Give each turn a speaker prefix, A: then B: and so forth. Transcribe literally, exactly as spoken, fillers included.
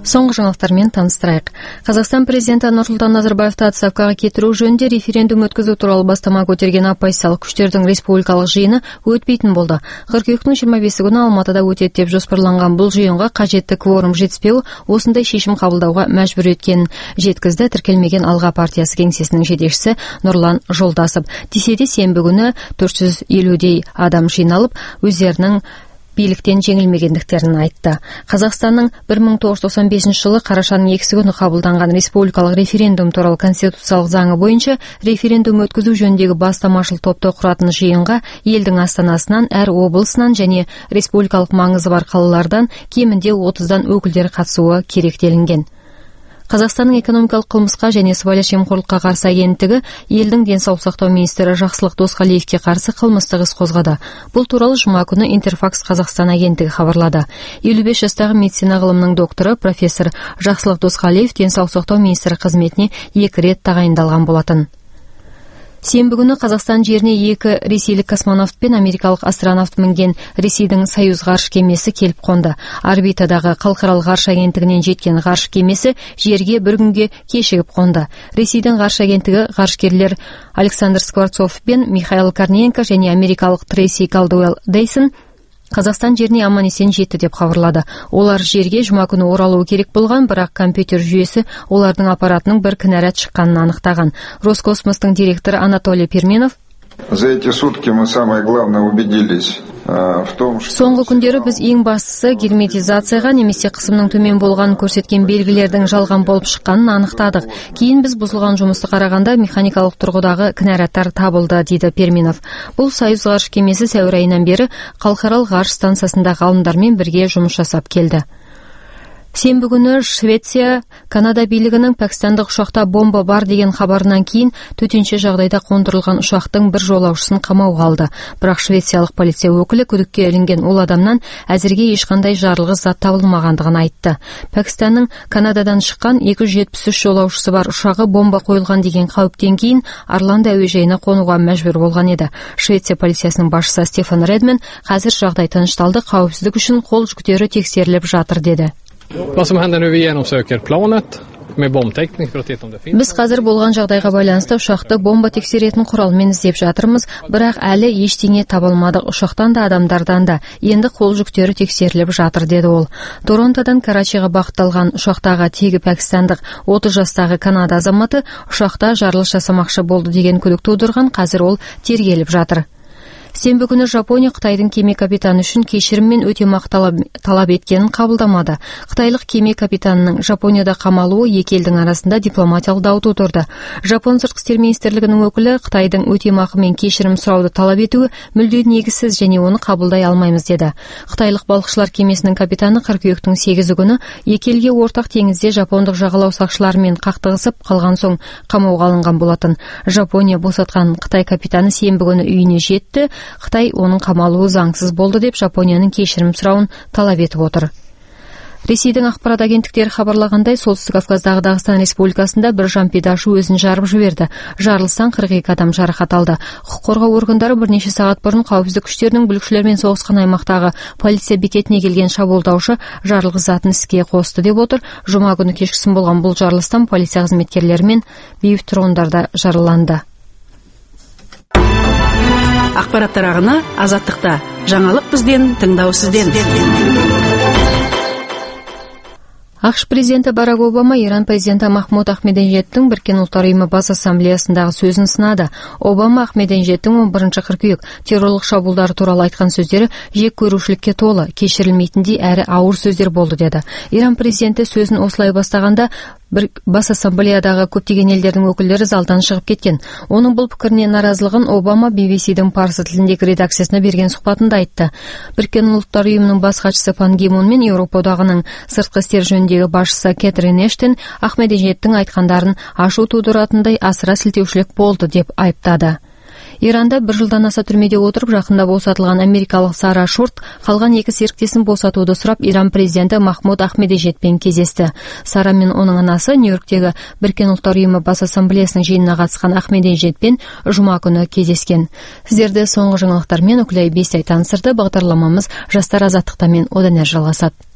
A: Соңғы жаңалықтармен таныстырайық. Қазақстан президенті Нұрсұлтан Назарбаевты отставкаға кетіру жөнінде референдум өткізу туралы бастама көтерген оппозициялық күштердің республикалық жиыны өтпейтін болды. Қыркүйектің жиырма бесі күні Алматыда өтеді деп жоспарланған бұл жиынға қажетті кворум жетіспеуі осындай шешім қабылдауға мәжбүр еткенін жеткізді тіркелмеген Алға партиясы кеңсесінің жетекшісі Нұрлан Жолдасов. Десе де сенбі күні төрт жүз елудей адам жиналып, өздерінің биліктен жеңілмегендіктерін айтты. Қазақстанның бір мың тоғыз жүз тоқсан бесінші жылы қарашаның екісі күні қабылданған республикалық референдум туралы конституциялық заңы бойынша референдум өткізу жөніндегі бастамашыл топты құратын жиынға елдің астанасынан, әр облысынан және республикалық маңызы бар қалалардан кемінде отыздан өкілдері қатысуы керек делінген. Қазақстанның экономикалық қылмысқа және сыбайлас жемқорлыққа қарсы агенттігі елдің денсаулық сақтау министрі Жақсылық Досқалиевке қарсы қылмыстық іс қозғады. Бұл туралы жұма күні Интерфакс Қазақстан агенттігі хабарлады. елу бес жастағы медицина ғылымының докторы профессор Жақсылық Досқалиев денсаулық сақтау министрі қызметіне екі рет тағайындалған болатын. Сенбі күні Қазақстан жеріне екі ресейлік космонавт пен америкалық астронавт мінген Ресейдің Союз ғарыш кемесі келіп қонды. Орбитадағы халықаралық ғарыш агенттігінен жеткен ғарыш кемесі жерге бір күнге кешігіп қонды. Ресейдің ғарыш агенттігі ғарышкерлер Александр Скворцов пен Михаил Корниенко және америкалық Трейси Калдуэлл Дейсон Қазақстан жеріне аман-есен жетті деп хабарлады. Олар жерге жұма күні оралуы керек болған, бірақ компьютер жүйесі олардың аппаратының бір кінәрат шыққанын анықтаған. Роскосмостың директоры Анатолий Перменов:
B: За эти сутки мы самое главное убедились в том, что...
A: Соңғы күндері біз ең бастысы герметизацияға немесе қысымның төмен болғанын көрсеткен белгілердің жалған болып шыққанын анықтадық. Кейін біз бұзылған жұмысты қарағанда механикалық тұрғыдағы кінәраттар табылды, дейді Перменов. Бұл Союз ғарыш кемесі сәуір айынан бері халықаралық ғарыш станциясында ғалымдармен бірге жұмыс жасап келді. Сенбі күні Швеция, Канада билігінің Пәкістандық ұшақта бомба бар деген хабарынан кейін төтенше жағдайда қондырылған ұшақтың бір жолаушысын қамауға алды. Бірақ швециялық полиция өкілі күдікке ілінген ол адамнан әзірге ешқандай жарылғыш зат табылмағандығын айтты. Пәкістанның Канададан шыққан екі жүз жетпіс үш жолаушысы бар ұшағы бомба қойылған деген қауіптен кейін Орландо әуежайына қонуға мәжбүр болған еді. Швеция полициясының басшысы Стефан Редмен қазір жағдай тынышталды, қауіпсіздік үшін қол жүктері тексеріліп жатыр деді.
C: Vad som händer nu vi genomsöker planet med bombteknik för att se om det finns.
A: Біз қазір болған жағдайға байланысты ұшақты бомба тексеретін құралмен іздеп жатырмыз, бірақ әлі ештеңе табылмадық. Ұшақтан да адамдардан да енді қол жүктері тексеріліп жатыр, деді ол. Торонтодан Карачиға бағытталған ұшақтағы тегі пәкістандық отыз жастағы Канада азаматы ұшақта жарылыс жасамақшы болды деген күдік тудырған, қазір ол тергеліп жатыр. Сенбі күні Жапония Қытайдың кеме капитаны үшін кешірім мен өтемақы талап еткенін қабылдамады. Қытайлық кеме капитанының Жапонияда қамалуы екі елдің арасында дипломатиялық дау тудырды. Жапон сыртқы істер министрлігінің өкілі Қытайдың өтемақы мен кешірім сұрауды талап етуі мүлде негізсіз және оны қабылдай алмаймыз деді. Қытайлық балықшылар кемесінің капитаны қыркүйектің сегізі күні екі елге ортақ теңізде жапондық жағалау сақшыларымен қақтығысып қалған соң қамауға алынған болатын. Жапония босатқан Қытай капитаны сенбі күні үйіне жетті. Қытай оның қамалуы заңсыз болды деп Жапонияның кешірім сұрауын талап етіп отыр. Ресейдің ақпарат агенттіктері хабарлағандай, Солтүстік Кавказдағы Дағыстан Республикасында бір жампидашы өзін жарып жіберді. Жарылыстан қырық екі адам жарақат алды. Құқық қорғау органдары бірнеше сағат бұрын қауіпсіздік күштерінің бүлікшілермен соғысқан аймақтағы полиция бекетіне келген шабуылдаушы жарылғыш затын іске қосты деп отыр. Жұма күні кешкісін болған бұл жарылыстан полиция қызметкерлері мен бейбіт тұрғындар да жараланды.
D: Ақпараттар ағыны Азаттықта. Жаңалық бізден, тыңдау сізден.
A: ақш президенті Барак Обама Иран президенті Махмуд Ахмединежадтың Біріккен ұлттар ұйымы бас ассамблеясындағы сөзін сынады. Обама Ахмединежадтың он бірінші қыркүйек террорлық шабуылдары туралы айтқан сөздері жек көрушілікке толы, кешірілмейтіндей әрі ауыр сөздер болды, деді. Иран президенті сөзін осылай бастағанда бір бас ассамблеядағы көптеген елдердің өкілдері залдан шығып кеткен. Оның бұл пікіріне наразылығын Обама би би си-дің парсы тіліндегі редакциясына берген сұхбатында айтты. Біріккен ұлттар ұйымының бас хатшысы Пан Ги Мун мен Еуропа одағының сыртқы істер жөніндегі басшысы Кэтрин Эштон Ахмединежадтың айтқандарын ашу тудыратындай асыра сілтеушілік болды деп айыптады. Иранда бір жылдан аса түрмеде отырып, жақында босатылған америкалық Сара Шорт қалған екі серіктесін босатуды сұрап Иран президенті Махмуд Ахмединежадпен кездесті. Сара мен оның анасы Нью-Йорктегі Біріккен ұлттар ұйымы бас ассамблеясының жиынына қатысқан Ахмединежадпен жұма күні кездескен. Сіздерді соңғы жаңалықтармен Үкілай Бестай таныстырды. Бағдарламамыз жастар азаттықтамен одан әрі жалғасады.